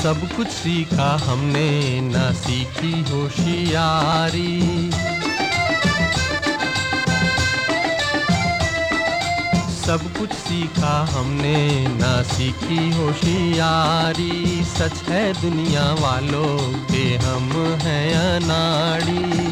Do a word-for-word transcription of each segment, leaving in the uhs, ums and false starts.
सब कुछ सीखा हमने ना सीखी होशियारी। सब कुछ सीखा हमने ना सीखी होशियारी। सच है दुनिया वालों के हम हैं अनाड़ी।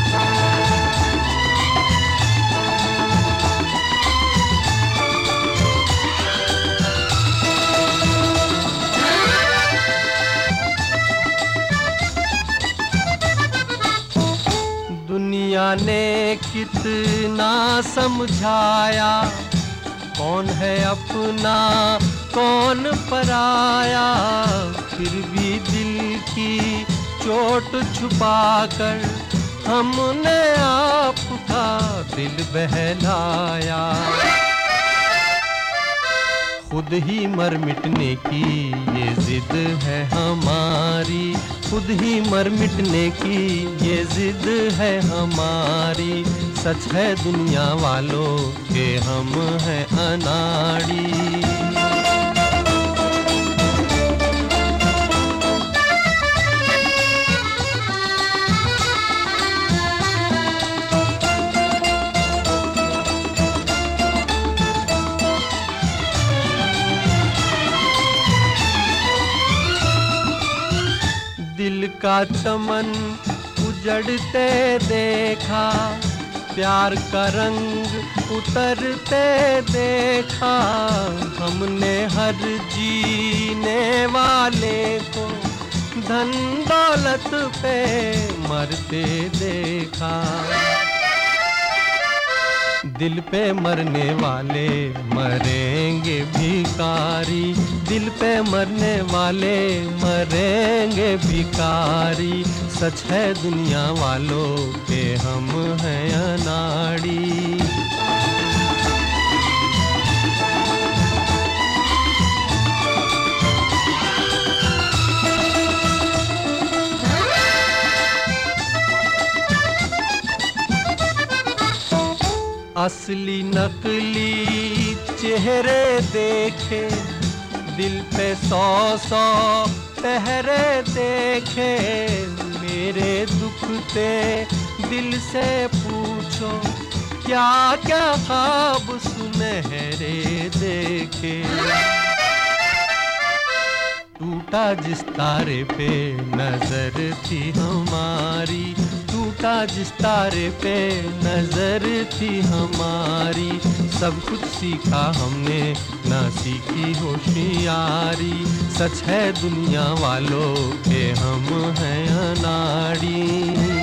दुनिया ने कितना समझाया, कौन है अपना कौन पराया। फिर भी दिल की चोट छुपाकर हमने आपका दिल बहलाया। खुद ही मर मिटने की ये जिद है हमारी। खुद ही मर मिटने की ये जिद है हमारी। सच है दुनिया वालों के हम हैं अनाड़ी। दिल का चमन उजड़ते देखा, प्यार का रंग उतरते देखा। हमने हर जीने वाले को धन दौलत पे मरते देखा। दिल पे मरने वाले मरेंगे भिखारी। दिल पे मरने वाले मरेंगे भिखारी। सच है दुनिया वालों के हम हैं अनाड़ी। असली नकली चेहरे देखे, दिल पे सौ सौ पहरे देखे। मेरे दुखते दिल से पूछो, क्या क्या ख्वाब सुनहरे देखे। टूटा जिस तारे पे नजर थी हमारी। टूटा जिस तारे पे नजर थी हमारी। सब कुछ सीखा हमने ना सीखी होशियारी। सच है दुनिया वालों के हम हैं अनाड़ी।